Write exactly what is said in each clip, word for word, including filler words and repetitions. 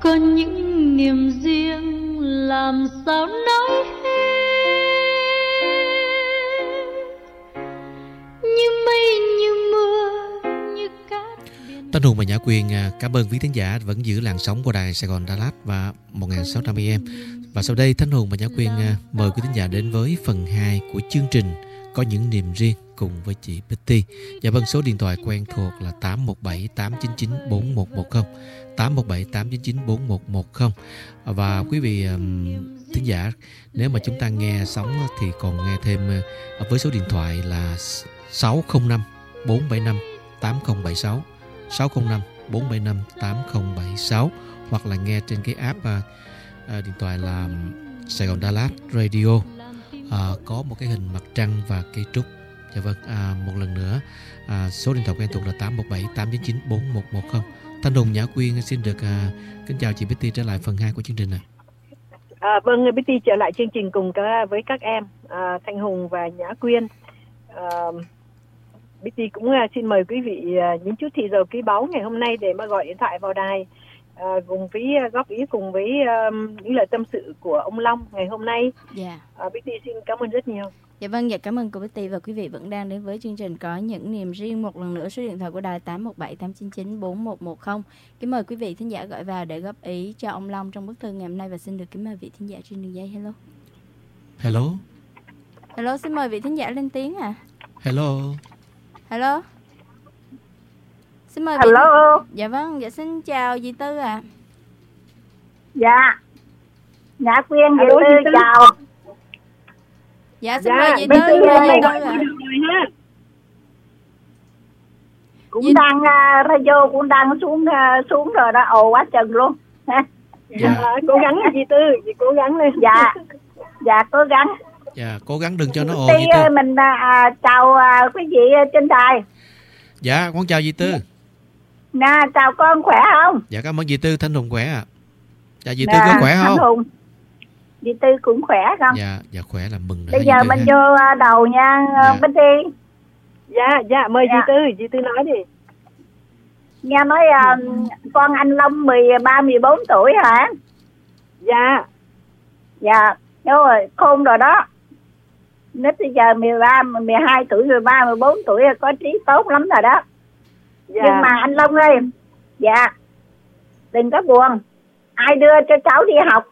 có những niềm riêng làm sao nói hết, như mây như mưa như cát biển. Thanh Hùng và Nhã Quyền cảm ơn quý thính giả vẫn giữ làn sóng của đài Sài Gòn Đà Lạt và một nghìn sáu trăm a em. Và sau đây Thanh Hùng và Nhã Quyền mời quý thính giả đến với phần hai của chương trình Có những niềm riêng cùng với chị Betty. Dạ vâng, số điện thoại quen thuộc là tám một bảy tám chín chín bốn một một không, tám một bảy tám chín chín bốn một một không. Và quý vị um, thính giả, nếu mà chúng ta nghe sóng thì còn nghe thêm uh, với số điện thoại là sáu không năm bốn bảy năm tám không bảy sáu, sáu không năm bốn bảy năm tám không bảy sáu, hoặc là nghe trên cái app uh, uh, điện thoại là Sài Gòn Đà Lạt Radio. À, có một cái hình mặt trăng và cây trúc. Dạ vâng, à, một lần nữa à, số điện thoại quen thuộc là tám một bảy tám chín chín bốn một một không. Thanh Hùng, Nhã Quyên xin được à, kính chào chị Betty trở lại phần hai của chương trình này. À, vâng, Betty trở lại chương trình cùng cả, với các em à, Thanh Hùng và Nhã Quyên. à, Betty cũng à, xin mời quý vị à, những chút thì giờ quý báu ngày hôm nay để mà gọi điện thoại vào đài à, cùng với à, góp ý cùng với à, những lời tâm sự của ông Long ngày hôm nay. Dạ. à, Betty xin cảm ơn rất nhiều. Dạ vâng, dạ cảm ơn cô Betty, và quý vị vẫn đang đến với chương trình Có những niềm riêng. Một lần nữa số điện thoại của đài tám một bảy tám chín chín bốn một một không. Kính mời quý vị thính giả gọi vào để góp ý cho ông Long trong bức thư ngày hôm nay, và xin được kính mời vị thính giả trên đường dây. Hello. Hello. Hello, xin mời vị thính giả lên tiếng à. Hello. Hello. Xin mời Hello. Vị... Dạ vâng, dạ xin chào dì Tư ạ. À. Dạ. Nhã Quyên, dì Tư, Tư chào. Dạ xin dạ, mời dì Tư, mời dì Tư ạ. Cũng dì... đang uh, radio cũng đang xuống uh, xuống rồi đó, ồ quá chừng luôn. Dạ. dạ, cố gắng dì Tư, dì cố gắng lên. Dạ. Dạ cố gắng. Dạ, cố gắng đừng cho nó ồn. Tí mình uh, chào uh, quý vị trên đài. Dạ, con chào dì Tư. Nè, chào con, khỏe không? Dạ, cảm ơn dì Tư. Thanh Hùng khỏe ạ. À. Dạ, dì Tư có khỏe không? Thanh Hùng, dì Tư cũng khỏe không? Dạ, dạ khỏe là mừng. Bây giờ mình ha. Vô đầu nha, dạ. Betty. Dạ, dạ, mời dạ. dì Tư, dì Tư nói đi. Nghe nói uh, con anh Long mười ba, mười bốn tuổi hả? Dạ. Dạ, đúng rồi, khôn rồi đó. Nít bây giờ mười ba, mười hai tuổi, mười ba, mười bốn tuổi có trí tốt lắm rồi đó. Dạ. Nhưng mà anh Long ơi, dạ, đừng có buồn. Ai đưa cho cháu đi học?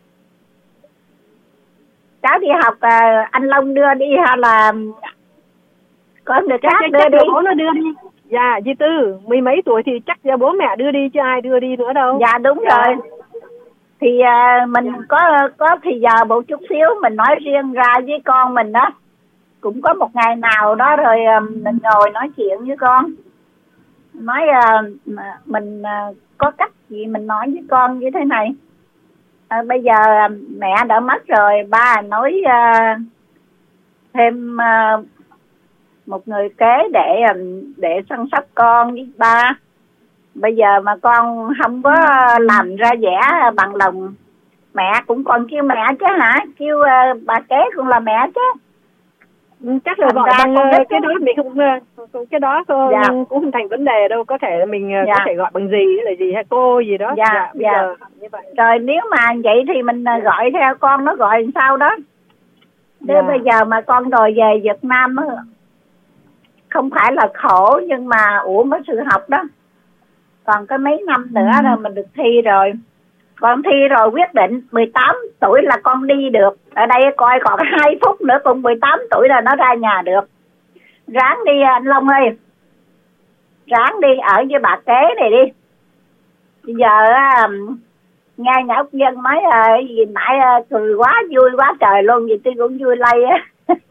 Cháu đi học à, anh Long đưa đi hay là có người khác chắc, đưa chắc đi? Bố nó đưa đi. Dạ, dì Tư, mười mấy tuổi thì chắc là bố mẹ đưa đi chứ ai đưa đi nữa đâu. Dạ đúng dạ. rồi. Thì à, mình dạ. có có thì giờ một chút xíu mình nói riêng ra với con mình đó. Cũng có một ngày nào đó rồi mình ngồi nói chuyện với con. Nói uh, mình uh, có cách gì mình nói với con như thế này. uh, Bây giờ uh, mẹ đã mất rồi, ba nói uh, thêm uh, một người kế để uh, để chăm sóc con với ba. Bây giờ mà con không có làm ra vẻ bằng lòng, mẹ cũng còn kêu mẹ chứ hả? Kêu uh, bà kế cũng là mẹ chứ. Chắc là gọi bằng cái đó mình không, cái đó dạ. cũng không thành vấn đề đâu, có thể là mình dạ. có thể gọi bằng gì là gì hay cô gì đó. Dạ, dạ. dạ. Giờ, như vậy. Rồi nếu mà vậy thì mình gọi theo con nó gọi sao đó. Thế dạ. bây giờ mà con đòi về Việt Nam đó, không phải là khổ nhưng mà ủa mới sự học đó. Còn có mấy năm nữa ừ. rồi mình được thi rồi. Con thi rồi quyết định mười tám tuổi là con đi được. Ở đây coi còn hai phút nữa con mười tám tuổi là nó ra nhà được. Ráng đi anh Long ơi. Ráng đi ở với bà kế này đi. Bây giờ nghe Nhã Quyên nói gì nãy cười quá vui quá trời luôn. Vì tôi cũng vui lây á.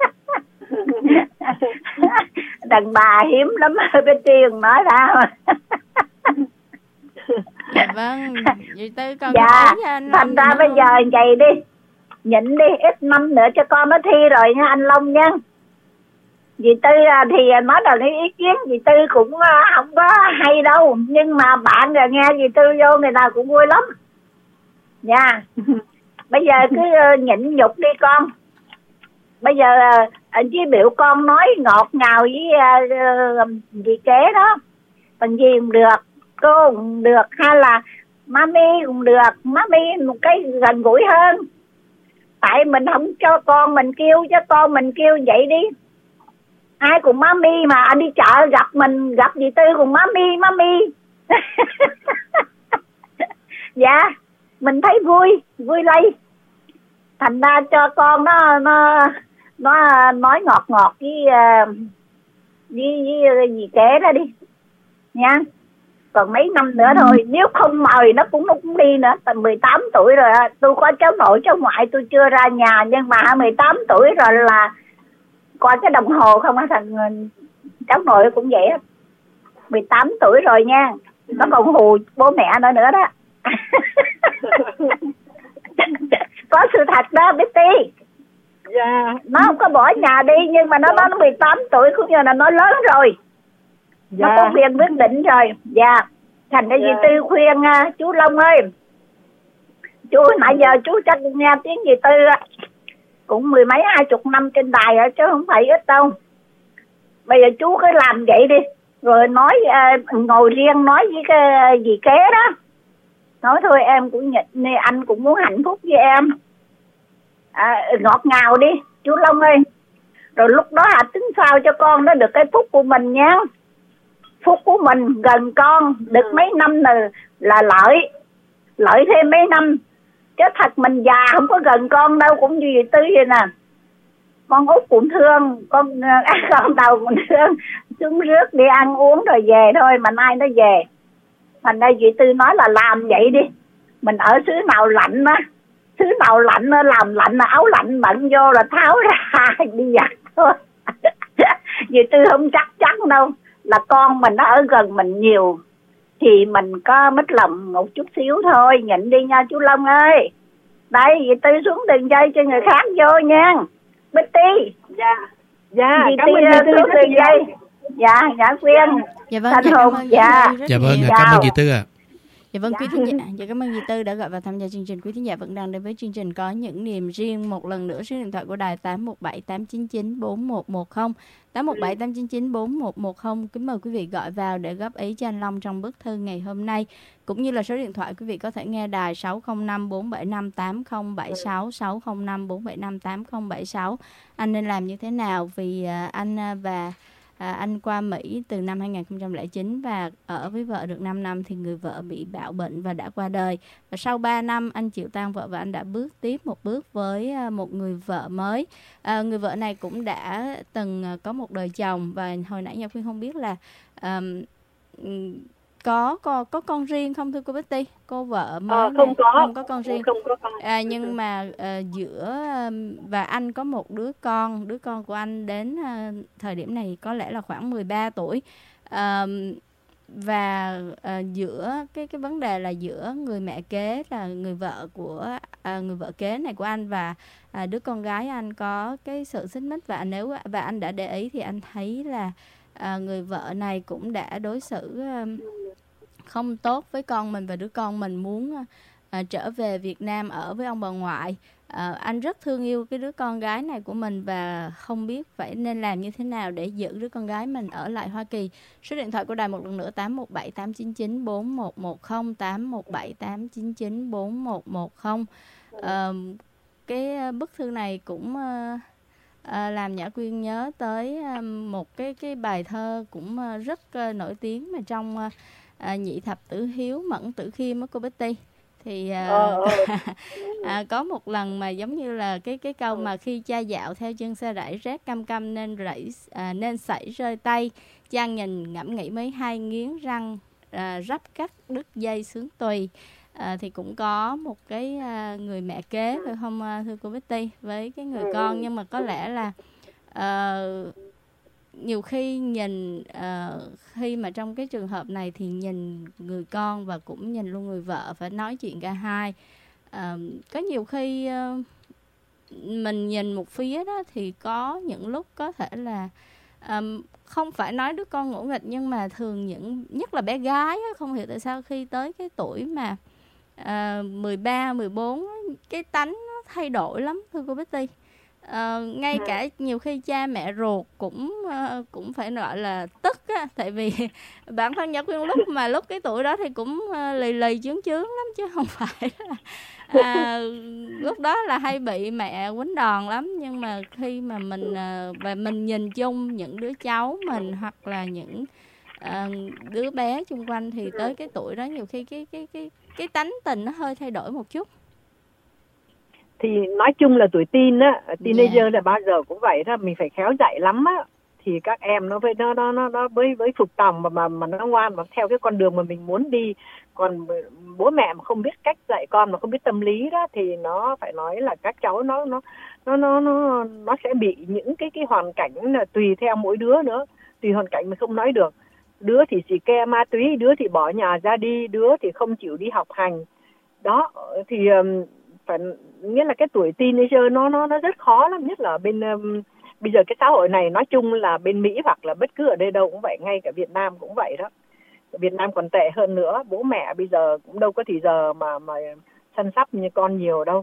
Đàn bà hiếm lắm bên Tiên nói ra mà. Dạ vâng, dì Tư con dạ, thành ra bây giờ vậy đi, nhịn đi, ít năm nữa cho con nó thi rồi nha anh Long nha. Dì Tư thì nói đầu ý kiến, dì Tư cũng không có hay đâu, nhưng mà bạn rồi nghe dì Tư vô người nào cũng vui lắm. Nha, bây giờ cứ nhịn nhục đi con. Bây giờ với biểu con nói ngọt ngào với dì kế đó, bằng gì cũng được. Cô cũng được, hay là mami cũng được, mami một cái gần gũi hơn. Tại mình không cho con mình kêu, cho con mình kêu vậy đi. Ai cùng mami mà anh đi chợ gặp mình, gặp dì Tư cùng mami, mami. Dạ, mình thấy vui, vui lây. Thành ra cho con nó nó nó nói ngọt ngọt với với, với dì kế đó đi nha. Còn mấy năm nữa thôi, nếu không mời nó cũng nó cũng đi nữa. Tầm mười tám tuổi rồi, tôi có cháu nội cháu ngoại tôi chưa ra nhà, nhưng mà mười tám tuổi rồi là coi cái đồng hồ không á, thằng cháu nội cũng vậy á. mười tám tuổi rồi nha, nó còn hù bố mẹ nữa nữa đó. Có sự thật đó Betty. Dạ. Nó không có bỏ nhà đi, nhưng mà nó nói nó mười tám tuổi cũng như là nó lớn rồi. Dạ. Nó có quyền quyết định rồi. Dạ. Thành ra dạ. Dì Tư khuyên uh, chú Long ơi, chú nãy giờ chú chắc nghe tiếng dì Tư cũng mười mấy hai chục năm trên đài rồi, chứ không phải ít đâu. Bây giờ chú cứ làm vậy đi, rồi nói uh, ngồi riêng nói với cái uh, dì kế đó, nói thôi em cũng nhận, anh cũng muốn hạnh phúc với em, à, ngọt ngào đi chú Long ơi. Rồi lúc đó hả tính sao cho con nó được cái phúc của mình nha. Phúc của mình gần con được mấy năm là, là lợi, lợi thêm mấy năm. Chứ thật mình già không có gần con đâu, cũng như dì Tư vậy nè. Con út cũng thương, con con đầu cũng thương, xuống rước đi ăn uống rồi về thôi, mà nay nó về. Thành ra dì Tư nói là làm vậy đi. Mình ở xứ nào lạnh á, xứ nào lạnh á, làm lạnh là áo lạnh bận vô là tháo ra đi giặt thôi. Dì Tư không chắc chắn đâu, là con mình nó ở gần mình nhiều thì mình có mất lòng một chút xíu thôi, nhịn đi nha chú Long ơi. Đây dì Tư xuống đường dây cho người khác vô nha Betty. Dạ. Dạ, dì cảm Tư ơn dì Tư xuống đường dây. Dạ, dạ Quyên. Dạ vâng, Thanh dạ, Hùng. cảm ơn Dạ. Dạ vâng, nhiều. cảm ơn dì Tư ạ. À. Dạ vâng, quý thính giả, dạ cảm ơn dì Tư đã gọi và tham gia chương trình. Quý thính giả vẫn đang đến với chương trình Có Những Niềm Riêng. Một lần nữa số điện thoại của đài tám một bảy tám chín chín bốn một một không, tám một bảy tám chín chín bốn một một không. Kính mời quý vị gọi vào để góp ý cho anh Long trong bức thư ngày hôm nay. Cũng như là số điện thoại quý vị có thể nghe đài sáu không năm bốn bảy năm tám không bảy sáu, sáu không năm bốn bảy năm tám không bảy sáu. Anh nên làm như thế nào? Vì anh và À, anh qua Mỹ từ năm hai không không chín và ở với vợ được năm năm thì người vợ bị bạo bệnh và đã qua đời. Và sau ba năm anh chịu tan vợ và anh đã bước tiếp một bước với một người vợ mới. À, người vợ này cũng đã từng có một đời chồng và hồi nãy Nhật Khuyên không biết là um, có, có có con riêng không thưa cô Betty? Cô vợ mới à, không có không có con riêng. Không có con. À, nhưng mà uh, giữa uh, và anh có một đứa con, đứa con của anh đến uh, thời điểm này có lẽ là khoảng mười ba tuổi. Uh, và uh, giữa cái cái vấn đề là giữa người mẹ kế là người vợ của uh, người vợ kế này của anh và uh, đứa con gái anh có cái sự xích mích, và nếu và anh đã để ý thì anh thấy là uh, người vợ này cũng đã đối xử uh, không tốt với con mình, và đứa con mình muốn uh, trở về Việt Nam ở với ông bà ngoại. Uh, anh rất thương yêu cái đứa con gái này của mình và không biết phải nên làm như thế nào để giữ đứa con gái mình ở lại Hoa Kỳ. Số điện thoại của đài một lần nữa tám một bảy tám chín chín bốn một một không, tám một bảy tám chín chín bốn một một không. Uh, cái bức thư này cũng uh, uh, làm Nhã Quyên nhớ tới uh, một cái cái bài thơ cũng uh, rất uh, nổi tiếng mà trong uh, À, Nhị Thập Tử Hiếu Mẫn Tử Khiêm á cô Betty. Thì à, ờ, ờ. à, có một lần mà giống như là cái cái câu mà khi cha dạo theo chân xe rải rét căm căm nên rảy à, nên sảy rơi tay, Trang nhìn ngẫm nghĩ mấy hai nghiến răng à, rắp cắt đứt dây sướng tùy. À, thì cũng có một cái à, người mẹ kế phải không thưa cô Betty với cái người con, nhưng mà có lẽ là à, nhiều khi nhìn uh, khi mà trong cái trường hợp này thì nhìn người con và cũng nhìn luôn người vợ, phải nói chuyện cả hai. Uh, có nhiều khi uh, mình nhìn một phía đó thì có những lúc có thể là um, không phải nói đứa con ngỗ nghịch, nhưng mà thường những nhất là bé gái á, không hiểu tại sao khi tới cái tuổi mà uh, mười ba, mười bốn cái tánh nó thay đổi lắm thưa cô Betty. uh, ngay Ừ. cả nhiều khi cha mẹ ruột cũng uh, cũng phải gọi là tức á, tại vì bản thân Nhã Quyên lúc mà lúc cái tuổi đó thì cũng uh, lì lì chướng chướng lắm, chứ không phải là à, lúc đó là hay bị mẹ quýnh đòn lắm. Nhưng mà khi mà mình uh, và mình nhìn chung những đứa cháu mình hoặc là những uh, đứa bé xung quanh thì tới cái tuổi đó nhiều khi cái cái cái cái tánh tình nó hơi thay đổi một chút. Thì nói chung là tuổi teen á, teenager Dạ. là bao giờ cũng vậy đó, mình phải khéo dạy lắm á, thì các em nó với nó nó nó nó với với phục tòng mà mà mà nó ngoan mà theo cái con đường mà mình muốn đi. Còn bố mẹ mà không biết cách dạy con, mà không biết tâm lý đó, thì nó phải nói là các cháu nó nó nó nó nó nó sẽ bị những cái cái hoàn cảnh là tùy theo mỗi đứa nữa, tùy hoàn cảnh mình không nói được. Đứa thì xì ke ma túy, đứa thì bỏ nhà ra đi, đứa thì không chịu đi học hành. Đó thì um, phải nghĩa là cái tuổi teenager nó nó nó rất khó lắm, nhất là bên um, bây giờ cái xã hội này, nói chung là bên Mỹ hoặc là bất cứ ở đây đâu cũng vậy, ngay cả Việt Nam cũng vậy đó. Việt Nam còn tệ hơn nữa, bố mẹ bây giờ cũng đâu có thì giờ mà mà săn sóc như con nhiều đâu.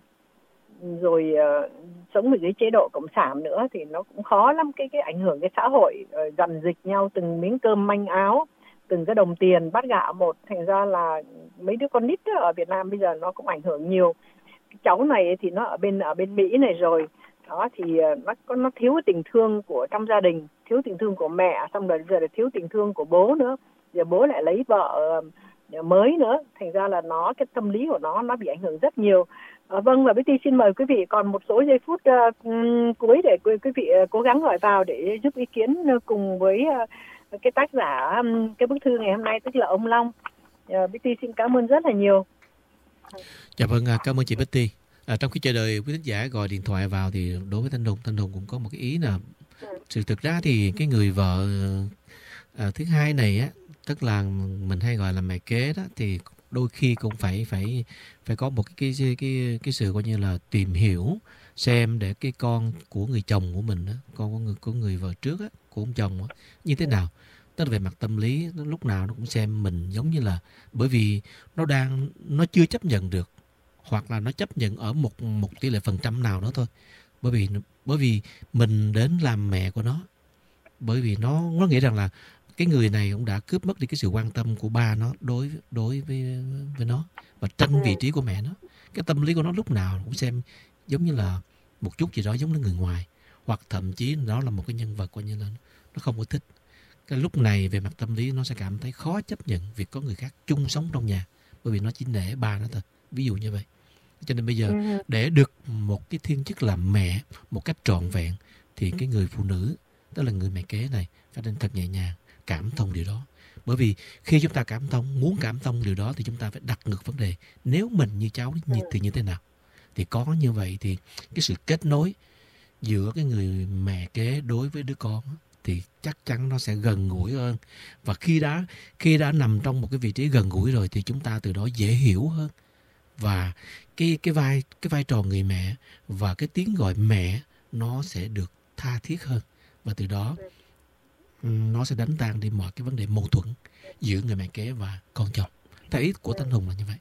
Rồi uh, sống ở dưới chế độ cộng sản nữa thì nó cũng khó lắm, cái cái ảnh hưởng cái xã hội uh, dần dịch nhau từng miếng cơm manh áo, từng cái đồng tiền bát gạo một, thành ra là mấy đứa con nít ở Việt Nam bây giờ nó cũng ảnh hưởng nhiều. Cái cháu này thì nó ở bên ở bên Mỹ này rồi đó, thì nó có nó thiếu tình thương của trong gia đình, thiếu tình thương của mẹ, xong rồi giờ là thiếu tình thương của bố nữa, giờ bố lại lấy vợ mới nữa, thành ra là nó cái tâm lý của nó nó bị ảnh hưởng rất nhiều. À, vâng, và Betty xin mời quý vị còn một số giây phút uh, cuối để quý, quý vị uh, cố gắng gọi vào để giúp ý kiến uh, cùng với uh, cái tác giả um, cái bức thư ngày hôm nay, tức là ông Long. Uh, Betty xin cảm ơn rất là nhiều. Dạ vâng, cảm ơn chị Betty. À, trong khi chờ đợi quý thính giả gọi điện thoại vào thì đối với Thanh Hùng, Thanh Hùng cũng có một cái ý là sự thực ra thì cái người vợ à, thứ hai này á, tức là mình hay gọi là mẹ kế đó, thì đôi khi cũng phải phải phải có một cái cái cái cái sự coi như là tìm hiểu xem để cái con của người chồng của mình đó, con của người của người vợ trước á, của ông chồng á, như thế nào. Tức là về mặt tâm lý, nó lúc nào nó cũng xem mình giống như là, bởi vì nó đang nó chưa chấp nhận được, hoặc là nó chấp nhận ở một một tỷ lệ phần trăm nào đó thôi, bởi vì bởi vì mình đến làm mẹ của nó, bởi vì nó nó nghĩ rằng là cái người này cũng đã cướp mất đi cái sự quan tâm của ba nó đối đối với với nó và tranh vị trí của mẹ nó. Cái tâm lý của nó lúc nào cũng xem giống như là một chút gì đó giống như người ngoài, hoặc thậm chí đó là một cái nhân vật coi như là nó không có thích. Cái lúc này về mặt tâm lý nó sẽ cảm thấy khó chấp nhận việc có người khác chung sống trong nhà, bởi vì nó chỉ nể ba nó thôi, ví dụ như vậy. Cho nên bây giờ để được một cái thiên chức làm mẹ một cách trọn vẹn thì cái người phụ nữ, tức là người mẹ kế này, phải nên thật nhẹ nhàng cảm thông điều đó. Bởi vì khi chúng ta cảm thông, muốn cảm thông điều đó thì chúng ta phải đặt ngược vấn đề, nếu mình như cháu thì như thế nào. Thì có như vậy thì cái sự kết nối giữa cái người mẹ kế đối với đứa con thì chắc chắn nó sẽ gần gũi hơn. Và khi đã khi đã nằm trong một cái vị trí gần gũi rồi thì chúng ta từ đó dễ hiểu hơn. Và cái cái vai cái vai trò người mẹ và cái tiếng gọi mẹ nó sẽ được tha thiết hơn, và từ đó nó sẽ đánh tan đi mọi cái vấn đề mâu thuẫn giữa người mẹ kế và con chồng. Theo ý của Thanh Hùng là như vậy.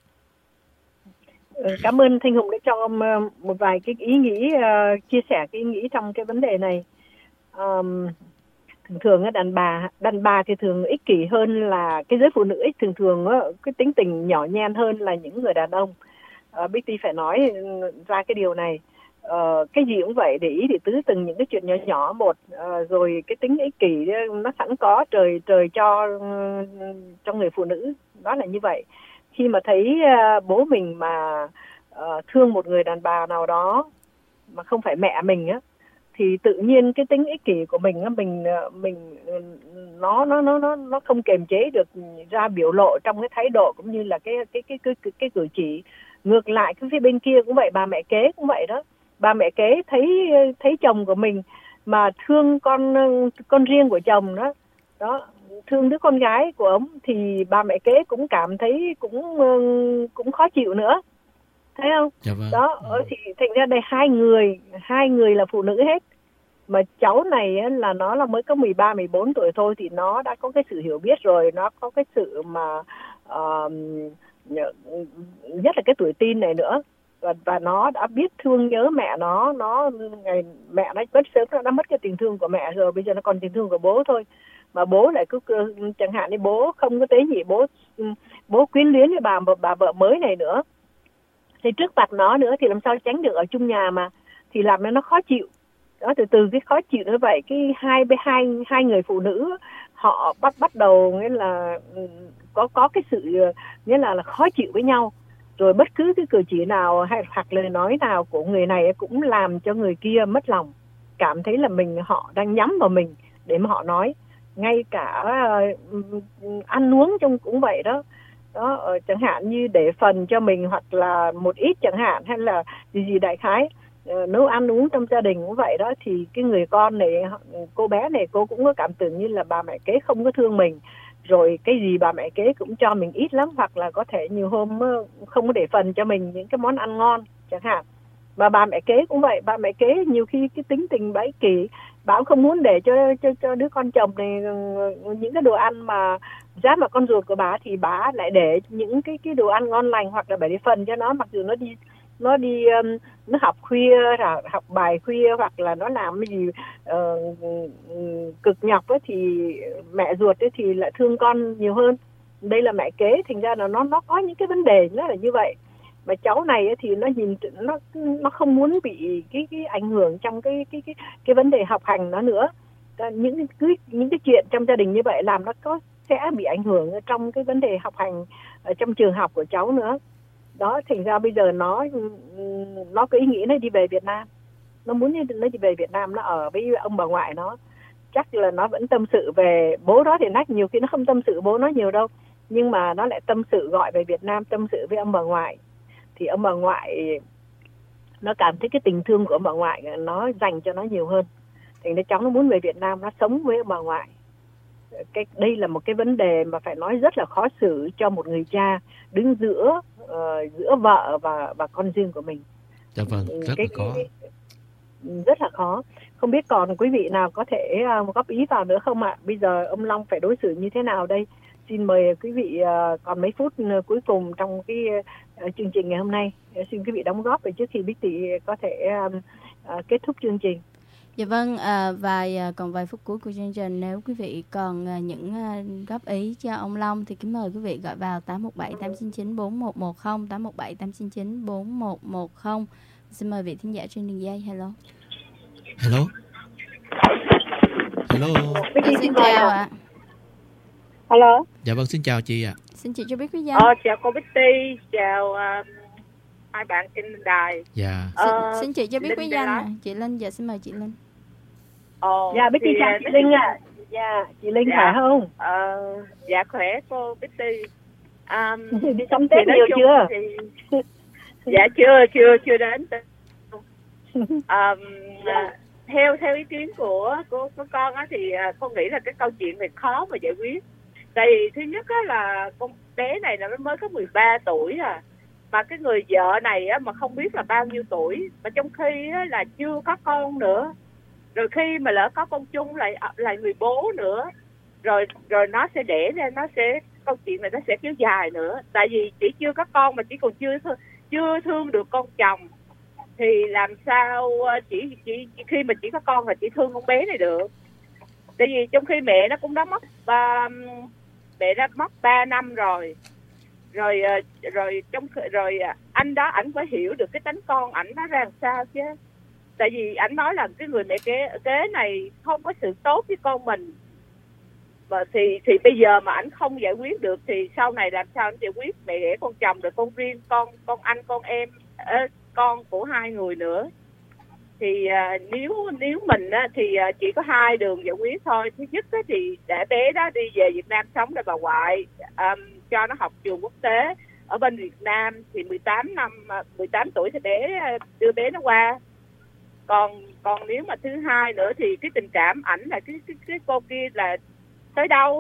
Cảm ơn Thanh Hùng đã cho ông một vài cái ý nghĩ, uh, chia sẻ cái ý nghĩ trong cái vấn đề này. Um, thường thường đàn bà đàn bà thì thường ích kỷ hơn là cái giới phụ nữ, thường thường cái tính tình nhỏ nhen hơn là những người đàn ông. Uh, Betty phải nói ra cái điều này. Uh, cái gì cũng vậy, để ý thì tứ từng những cái chuyện nhỏ nhỏ một, uh, rồi cái tính ích kỷ nó sẵn có, trời trời cho uh, cho người phụ nữ, đó là như vậy. Khi mà thấy uh, bố mình mà uh, thương một người đàn bà nào đó mà không phải mẹ mình á, thì tự nhiên cái tính ích kỷ của mình mình mình nó nó nó nó nó không kiềm chế được ra biểu lộ trong cái thái độ cũng như là cái cái cái cái cái, cái cử chỉ. Ngược lại cái phía bên kia cũng vậy, bà mẹ kế cũng vậy đó. Bà mẹ kế thấy thấy chồng của mình mà thương con con riêng của chồng đó, đó, thương đứa con gái của ông, thì bà mẹ kế cũng cảm thấy cũng cũng khó chịu nữa, thấy không? Dạ vâng. Đó, thì thành ra đây hai người hai người là phụ nữ hết, mà cháu này là nó là mới có mười ba mười bốn tuổi thôi, thì nó đã có cái sự hiểu biết rồi, nó có cái sự mà uh, nhất là cái tuổi teen này nữa, và và nó đã biết thương nhớ mẹ nó. Nó ngày mẹ nó mất sớm, nó đã mất cái tình thương của mẹ rồi, bây giờ nó còn tình thương của bố thôi. Mà bố lại cứ chẳng hạn như bố không có tế nhị, bố bố quyến luyến với bà bà vợ mới này nữa, thì trước mặt nó nữa thì làm sao tránh được, ở chung nhà mà, thì làm cho nó khó chịu. Đó, từ từ cái khó chịu như vậy, cái hai hai hai người phụ nữ họ bắt bắt đầu nghĩa là có có cái sự nghĩa là, là khó chịu với nhau. Rồi bất cứ cái cử chỉ nào hay hoặc lời nói nào của người này cũng làm cho người kia mất lòng, cảm thấy là mình họ đang nhắm vào mình để mà họ nói. Ngay cả uh, ăn uống trong cũng vậy đó. Đó, uh, chẳng hạn như để phần cho mình hoặc là một ít chẳng hạn, hay là gì gì đại khái, uh, nấu ăn uống trong gia đình cũng vậy đó. Thì cái người con này, cô bé này, cô cũng có cảm tưởng như là bà mẹ kế không có thương mình, rồi cái gì bà mẹ kế cũng cho mình ít lắm, hoặc là có thể nhiều hôm không có để phần cho mình những cái món ăn ngon chẳng hạn. Và bà mẹ kế cũng vậy, bà mẹ kế nhiều khi cái tính tình bãi kỳ, bà cũng không muốn để cho cho cho đứa con chồng này những cái đồ ăn mà giá mà con ruột của bà, thì bà lại để những cái cái đồ ăn ngon lành, hoặc là bà để phần cho nó, mặc dù nó đi nó đi um, nó học khuya, học bài khuya, hoặc là nó làm cái gì uh, cực nhọc ấy, thì mẹ ruột ấy thì lại thương con nhiều hơn. Đây là mẹ kế, thành ra là nó nó có những cái vấn đề rất là như vậy. Mà cháu này ấy thì nó nhìn nó nó không muốn bị cái cái ảnh hưởng trong cái cái cái cái vấn đề học hành nó nữa. Những cái những cái chuyện trong gia đình như vậy làm nó có sẽ bị ảnh hưởng trong cái vấn đề học hành ở trong trường học của cháu nữa. Đó, thành ra bây giờ nó nó có ý nghĩ nó đi về Việt Nam, nó muốn nó đi về Việt Nam, nó ở với ông bà ngoại nó. Chắc là nó vẫn tâm sự về bố đó, thì nách nhiều khi nó không tâm sự bố nó nhiều đâu, nhưng mà nó lại tâm sự gọi về Việt Nam, tâm sự với ông bà ngoại. Thì ông bà ngoại nó cảm thấy cái tình thương của ông bà ngoại nó dành cho nó nhiều hơn, thành ra cháu nó muốn về Việt Nam, nó sống với ông bà ngoại. Cái đây là một cái vấn đề mà phải nói rất là khó xử cho một người cha đứng giữa uh, giữa vợ và và con riêng của mình. Dạ vâng, rất cái, là khó. Cái, rất là khó. Không biết còn quý vị nào có thể uh, góp ý vào nữa không ạ? Bây giờ ông Long phải đối xử như thế nào đây? Xin mời quý vị uh, còn mấy phút uh, cuối cùng trong cái uh, chương trình ngày hôm nay. Uh, xin quý vị đóng góp để trước khi Bích Thị có thể uh, uh, kết thúc chương trình. Dạ vâng, à, vài à, còn vài phút cuối của chương trình, nếu quý vị còn à, những à, góp ý cho ông Long thì kính mời quý vị gọi vào tám một bảy tám chín chín bốn một một không, tám một bảy tám chín chín bốn một một không. Xin mời vị thính giả trên đường dây. Hello. Hello. Hello. À, xin chào ạ. Hello. Dạ vâng, xin chào chị ạ. À. Xin chị cho biết quý danh. Ờ, chào cô Bích Ti, chào uh, hai bạn trên đài. Dạ. Xin, Ờ, xin chị cho biết Linh quý danh. À. Linh. Chị Linh, dạ xin mời chị Linh. Ồ, dạ Bích Ti chào chị Linh ạ. Dạ, chị Linh dạ. khỏe không? Ờ, dạ khỏe cô Bích Ti. Um, đi sắm Tết nhiều chưa? Thì, dạ chưa, chưa, chưa đến. Um, dạ. Theo theo ý kiến của của, của con á, thì uh, con nghĩ là cái câu chuyện này khó mà giải quyết. Tại vì thứ nhất á, là con bé này là nó mới có mười ba tuổi à. Mà cái người vợ này á, mà không biết là bao nhiêu tuổi, mà trong khi á, là chưa có con nữa, rồi khi mà lỡ có con chung lại lại người bố nữa, rồi rồi nó sẽ đẻ ra, nó sẽ câu chuyện này nó sẽ kéo dài nữa. Tại vì chỉ chưa có con mà chỉ còn chưa chưa thương được con chồng, thì làm sao chỉ chỉ khi mà chỉ có con là chỉ thương con bé này được. Tại vì trong khi mẹ nó cũng đã mất ba mẹ đã mất ba năm rồi. Rồi rồi trong rồi anh đó ảnh phải hiểu được cái tánh con ảnh nó ra làm sao chứ. Tại vì ảnh nói là cái người mẹ kế kế này không có sự tốt với con mình. Mà thì thì bây giờ mà ảnh không giải quyết được thì sau này làm sao ảnh giải quyết mẹ đẻ con chồng rồi con riêng con con anh con em uh, con của hai người nữa. Thì uh, nếu nếu mình uh, thì uh, chỉ có hai đường giải quyết thôi. Thứ nhất uh, thì để bé đó đi về Việt Nam sống để bà ngoại, um, cho nó học trường quốc tế ở bên Việt Nam, thì mười tám năm mười tám tuổi thì bé đưa bé nó qua. Còn còn nếu mà thứ hai nữa thì cái tình cảm ảnh là cái cái cái cô kia là tới đâu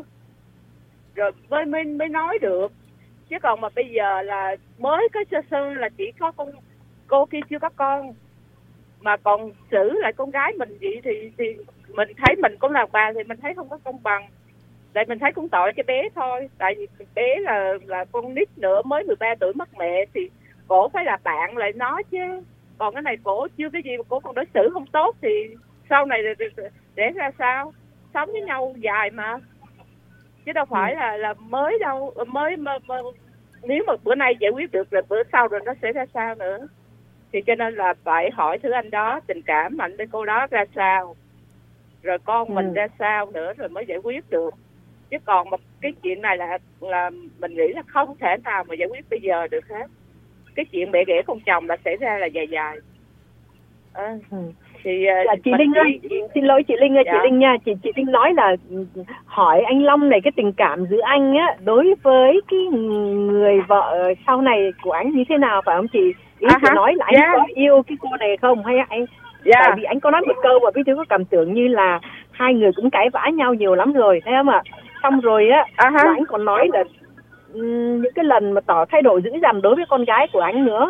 rồi mới mới mới nói được. Chứ còn mà bây giờ là mới có sơ sơ là chỉ có con cô kia chưa có con mà còn xử lại con gái mình vậy thì thì mình thấy mình cũng là bà thì mình thấy không có công bằng. Tại mình thấy cũng tội cho bé thôi. Tại vì bé là là con nít nữa, mới mười ba tuổi mất mẹ, thì cổ phải là bạn lại nói chứ. Còn cái này cổ chưa cái gì mà cổ còn đối xử không tốt thì sau này để, để, để ra sao? Sống với nhau dài mà, chứ đâu phải ừ. là là mới đâu, mới mà, mà, nếu mà bữa nay giải quyết được rồi bữa sau rồi nó sẽ ra sao nữa. Thì cho nên là phải hỏi thử anh đó tình cảm anh với cô đó ra sao, rồi con ừ. mình ra sao nữa rồi mới giải quyết được. Chứ còn mà cái chuyện này là là mình nghĩ là không thể nào mà giải quyết bây giờ được hết. Cái chuyện mẹ ghẻ con chồng là xảy ra là dài dài. À, ừ. Thì dạ, chị Linh ơi, chị... xin lỗi chị Linh ơi, dạ. chị Linh nha, chị chị Linh nói là hỏi anh Long này cái tình cảm giữa anh á đối với cái người vợ sau này của anh như thế nào phải không chị? Ý à chị nói là anh yeah. có yêu cái cô này không hay anh? Yeah. Tại vì anh có nói một câu mà Bí Thư có cảm tưởng như là hai người cũng cãi vã nhau nhiều lắm rồi, thấy không ạ? Xong rồi á, à là anh còn nói là um, những cái lần mà tỏ thái độ dữ dằn đối với con gái của anh nữa.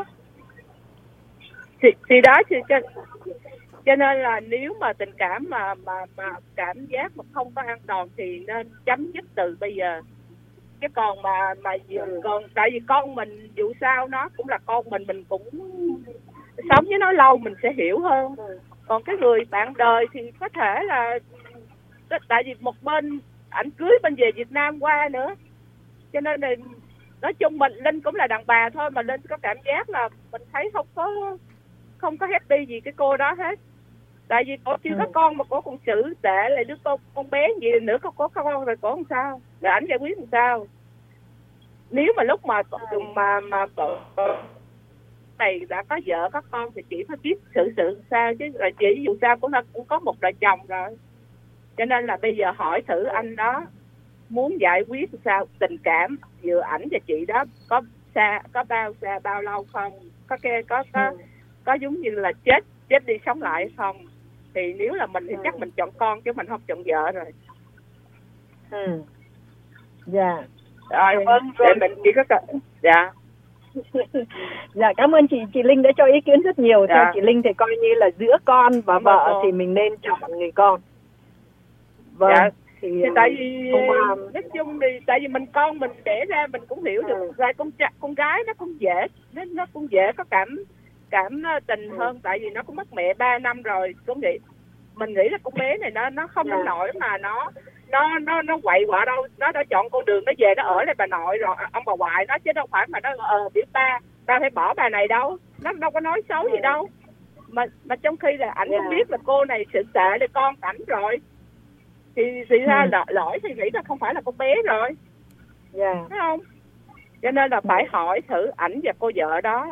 Thì, thì đó thì cho, cho nên là nếu mà tình cảm mà mà mà cảm giác mà không có an toàn thì nên chấm dứt từ bây giờ. Cái còn mà mà còn tại vì con mình dù sao nó cũng là con mình, mình cũng sống với nó lâu mình sẽ hiểu hơn. Còn cái người bạn đời thì có thể là tại vì một bên ảnh cưới bên về Việt Nam qua nữa, cho nên là nói chung mình Linh cũng là đàn bà thôi mà Linh có cảm giác là mình thấy không có không có happy gì cái cô đó hết. Tại vì cô chưa có con mà cô còn xử tệ lại đứa con con bé gì nữa, cô có con rồi cô làm sao, rồi ảnh giải quyết làm sao? Nếu mà lúc mà mà mà cậu này đã có vợ có con thì chị phải biết xử sự sao chứ, rồi chị dù sao cũng cũng có một đời chồng rồi. Cho nên là bây giờ hỏi thử anh đó muốn giải quyết sao, tình cảm giữa ảnh và chị đó có xa có bao xa bao lâu không, có cái có có ừ. có giống như là chết chết đi sống lại hay không. Thì nếu là mình thì ừ. chắc mình chọn con chứ mình không chọn vợ rồi. Ừ. Dạ. Rồi, vâng, để mình chỉ có cần. Dạ. Dạ, cảm ơn chị chị Linh đã cho ý kiến rất nhiều. Dạ. Theo chị Linh thì coi như là giữa con và Đúng vợ rồi. Thì mình nên chọn người con. Vâng. Dạ. Thì, thì tại vì qua... nói chung thì tại vì mình con mình đẻ ra mình cũng hiểu được. Rồi con con gái nó cũng dễ, nó nó cũng dễ có cảm cảm tình ừ. hơn, tại vì nó cũng mất mẹ ba năm rồi. Cũng nghĩ mình nghĩ là con bé này nó nó không dạ. đến nỗi mà nó nó nó nó quậy quạ đâu, nó đã chọn con đường nó về nó ở lại bà nội rồi ông bà ngoại nó, chứ đâu phải mà nó ờ biết ba ta phải bỏ bà này đâu, nó đâu có nói xấu gì đâu. Mà mà trong khi là ảnh yeah. cũng biết là cô này sự tệ để con ảnh rồi, thì thì ra ừ. lỗi thì nghĩ là không phải là con bé rồi, yeah. thấy không? Cho nên là phải hỏi thử ảnh và cô vợ đó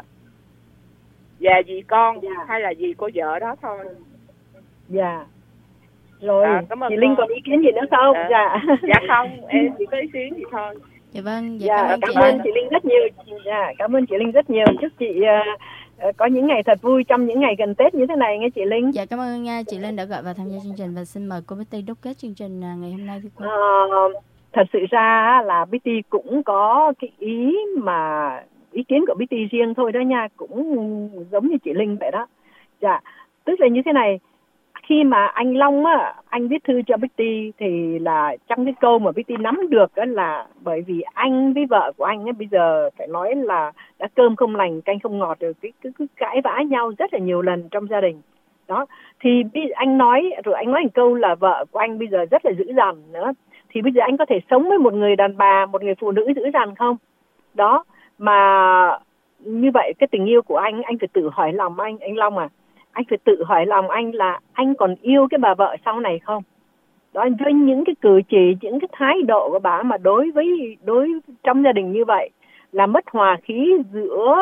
và vì con yeah. hay là vì cô vợ đó thôi. Dạ. Yeah. Rồi, à, chị con. Linh còn ý kiến gì nữa không? À, dạ. Dạ không, em chỉ có ý kiến gì thôi. Dạ vâng, dạ, dạ cảm ơn cảm chị. ơn chị Linh rất nhiều. Dạ, cảm ơn chị Linh rất nhiều. Chúc chị uh, có những ngày thật vui trong những ngày gần Tết như thế này nghe chị Linh. Dạ, cảm ơn uh, chị Linh đã gọi vào tham gia chương trình và xin mời cô Betty đúc kết chương trình uh, ngày hôm nay. Uh, thật sự ra là Betty cũng có cái ý mà ý kiến của Betty riêng thôi đó nha, cũng giống như chị Linh vậy đó. Dạ, tức là như thế này. Khi mà anh Long á, anh viết thư cho Betty thì là trong cái câu mà Betty nắm được đó là bởi vì anh với vợ của anh ấy bây giờ phải nói là đã cơm không lành canh không ngọt rồi, cứ cứ, cứ cãi vã nhau rất là nhiều lần trong gia đình. Đó, thì anh nói rồi anh nói một câu là vợ của anh bây giờ rất là dữ dằn nữa. Thì bây giờ anh có thể sống với một người đàn bà, một người phụ nữ dữ dằn không? Đó, mà như vậy cái tình yêu của anh, anh phải tự hỏi lòng anh, anh Long à. Anh phải tự hỏi lòng anh là anh còn yêu cái bà vợ sau này không? Đó, với những cái cử chỉ, những cái thái độ của bà mà đối với đối trong gia đình như vậy là mất hòa khí giữa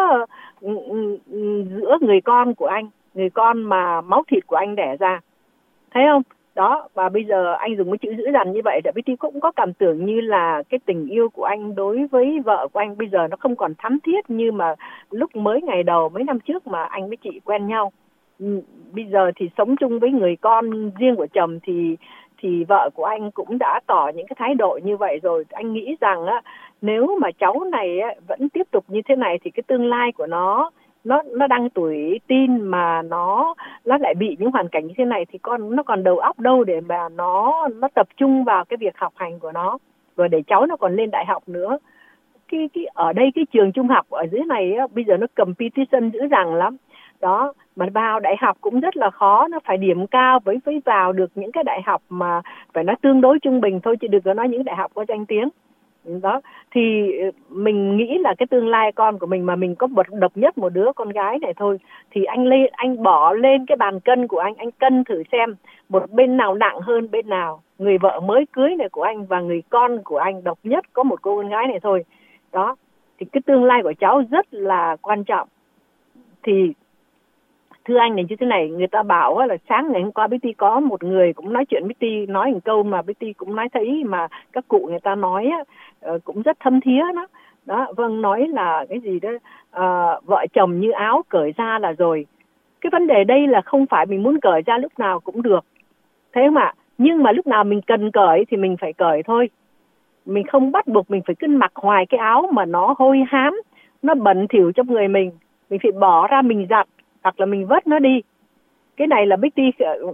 giữa người con của anh, người con mà máu thịt của anh đẻ ra. Thấy không? Đó, và bây giờ anh dùng cái chữ dữ dằn như vậy, tại vì cũng có cảm tưởng như là cái tình yêu của anh đối với vợ của anh bây giờ nó không còn thắm thiết như mà lúc mới ngày đầu mấy năm trước mà anh với chị quen nhau. Bây giờ thì sống chung với người con riêng của chồng thì thì vợ của anh cũng đã tỏ những cái thái độ như vậy rồi. Anh nghĩ rằng á, nếu mà cháu này á, vẫn tiếp tục như thế này thì cái tương lai của nó nó nó đang tuổi teen mà nó nó lại bị những hoàn cảnh như thế này thì con nó còn đầu óc đâu để mà nó nó tập trung vào cái việc học hành của nó, rồi để cháu nó còn lên đại học nữa. cái cái ở đây cái trường trung học ở dưới này á, bây giờ nó competition dữ dằn lắm đó, mà vào đại học cũng rất là khó, nó phải điểm cao với với vào được những cái đại học mà phải nói tương đối trung bình thôi, chứ đừng có nói những đại học có danh tiếng đó. Thì mình nghĩ là cái tương lai con của mình, mà mình có một độc nhất một đứa con gái này thôi, thì anh lên anh bỏ lên cái bàn cân của anh anh cân thử xem một bên nào nặng hơn bên nào, người vợ mới cưới này của anh và người con của anh độc nhất có một cô con gái này thôi đó. Thì cái tương lai của cháu rất là quan trọng. Thì thưa anh này như thế này, người ta bảo là sáng ngày hôm qua Betty có một người cũng nói chuyện Betty, nói một câu mà Betty cũng nói thấy mà các cụ người ta nói cũng rất thâm thía đó. Đó, vâng, nói là cái gì đó, à, vợ chồng như áo cởi ra là rồi. Cái vấn đề đây là không phải mình muốn cởi ra lúc nào cũng được, thế mà nhưng mà lúc nào mình cần cởi thì mình phải cởi thôi. Mình không bắt buộc mình phải cứ mặc hoài cái áo mà nó hôi hám, nó bẩn thỉu trong người mình. Mình phải bỏ ra mình giặt hoặc là mình vớt nó đi. Cái này là Betty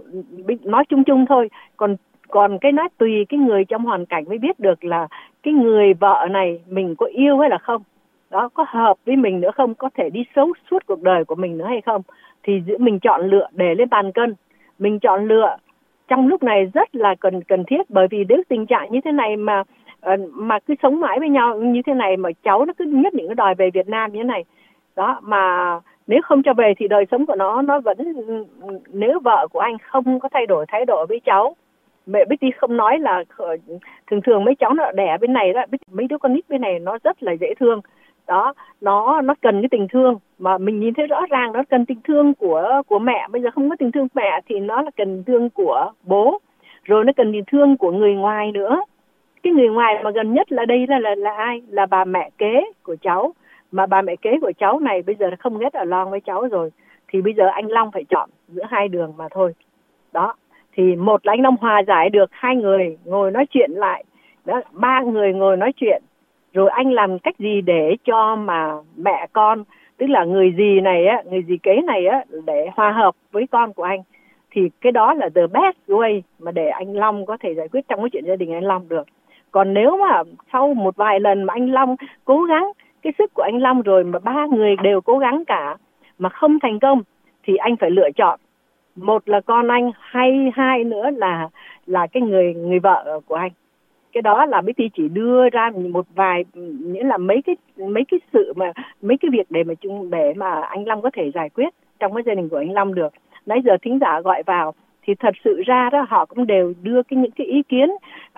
nói chung chung thôi. Còn còn cái nói tùy cái người trong hoàn cảnh mới biết được là cái người vợ này mình có yêu hay là không. Đó, có hợp với mình nữa không, có thể đi sống suốt cuộc đời của mình nữa hay không. Thì giữa mình chọn lựa để lên bàn cân. Mình chọn lựa trong lúc này rất là cần cần thiết, bởi vì nếu tình trạng như thế này mà mà cứ sống mãi với nhau như thế này mà cháu nó cứ nhất định nó đòi về Việt Nam như thế này. Đó, mà nếu không cho về thì đời sống của nó nó vẫn, nếu vợ của anh không có thay đổi thái độ với cháu. Mẹ Betty không nói là thường thường mấy cháu nó đẻ bên này đó, mấy đứa con nít bên này nó rất là dễ thương. Đó, nó nó cần cái tình thương mà mình nhìn thấy rõ ràng, nó cần tình thương của của mẹ. Bây giờ không có tình thương mẹ thì nó là cần tình thương của bố, rồi nó cần tình thương của người ngoài nữa. Cái người ngoài mà gần nhất là đây là là, là ai? Là bà mẹ kế của cháu. Mà bà mẹ kế của cháu này bây giờ không get along với cháu rồi, thì bây giờ anh Long phải chọn giữa hai đường mà thôi. Đó, thì một là anh Long hòa giải được, hai người ngồi nói chuyện lại, đó, ba người ngồi nói chuyện, rồi anh làm cách gì để cho mà mẹ con, tức là người dì này á, người dì kế này á, để hòa hợp với con của anh. Thì cái đó là the best way mà để anh Long có thể giải quyết trong cái chuyện gia đình anh Long được. Còn nếu mà sau một vài lần mà anh Long cố gắng, cái sức của anh Long rồi mà ba người đều cố gắng cả mà không thành công, thì anh phải lựa chọn một là con anh, hay hai nữa là là cái người người vợ của anh. Cái đó là Betty chỉ đưa ra một vài, nghĩa là mấy cái mấy cái sự mà mấy cái việc để mà chung để mà anh Long có thể giải quyết trong cái gia đình của anh Long được. Nãy giờ thính giả gọi vào thì thật sự ra đó họ cũng đều đưa cái những cái ý kiến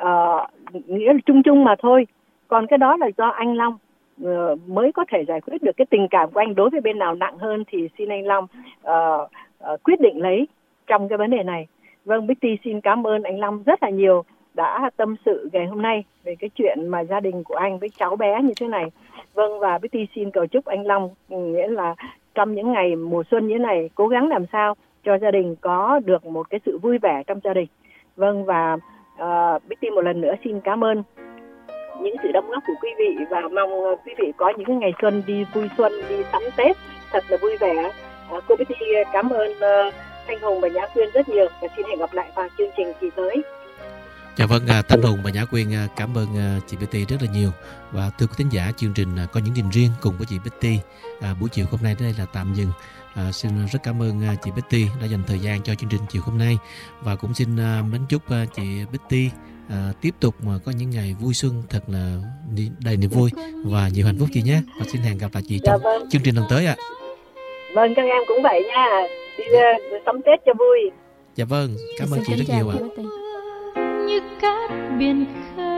uh, nghĩa là chung chung mà thôi. Còn cái đó là do anh Long uh, mới có thể giải quyết được. Cái tình cảm của anh đối với bên nào nặng hơn thì xin anh Long uh, uh, quyết định lấy trong cái vấn đề này. Vâng, Betty xin cảm ơn anh Long rất là nhiều đã tâm sự ngày hôm nay về cái chuyện mà gia đình của anh với cháu bé như thế này. Vâng, và Betty xin cầu chúc anh Long, nghĩa là trong những ngày mùa xuân như thế này, cố gắng làm sao cho gia đình có được một cái sự vui vẻ trong gia đình. Vâng, và uh, Betty một lần nữa xin cảm ơn những sự đóng góp của quý vị, và mong quý vị có những ngày xuân đi vui xuân, đi sắm Tết thật là vui vẻ. Uh, cô Betty cảm ơn uh, Thanh Hùng và Nhã Quyên rất nhiều, và xin hẹn gặp lại vào chương trình kỳ tới. Dạ vâng, Thanh Hùng và Nhã Quyên cảm ơn chị Betty rất là nhiều. Và thưa quý thính giả, chương trình Có Những Niềm Riêng cùng với chị Betty à, buổi chiều hôm nay đến đây là tạm dừng. À, xin rất cảm ơn chị Betty đã dành thời gian cho chương trình chiều hôm nay, và cũng xin mến chúc chị Betty à, tiếp tục mà có những ngày vui xuân thật là đầy niềm vui và nhiều hạnh phúc chị nhé. Và xin hẹn gặp lại chị trong dạ vâng. chương trình lần tới ạ. À. Vâng, các em cũng vậy nha, đi uh, sắm Tết cho vui. Dạ vâng, cảm ơn chị rất nhiều ạ. À. Như cát biển khơi